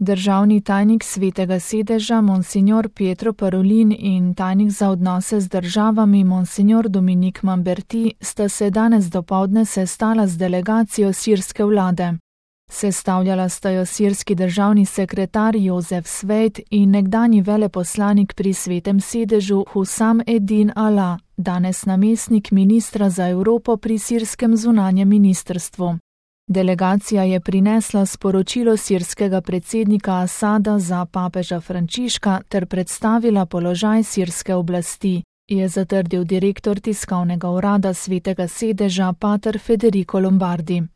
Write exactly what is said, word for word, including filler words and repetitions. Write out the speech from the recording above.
Državni tajnik Svetega sedeža Monsignor Pietro Parolin in tajnik za odnose z državami Monsignor Dominique Mamberti sta se danes dopoldne sestala z delegacijo sirske vlade. Sestavljala sta jo sirski državni sekretar Jozef Svejt in nekdanji veleposlanik pri Svetem sedežu Husam Edin Ala, danes namestnik ministra za Evropo pri sirskem zunanjem ministrstvu. Delegacija je prinesla sporočilo sirskega predsednika Asada za papeža Frančiška ter predstavila položaj sirske oblasti, je zatrdil direktor tiskovnega urada Svetega sedeža pater Federico Lombardi.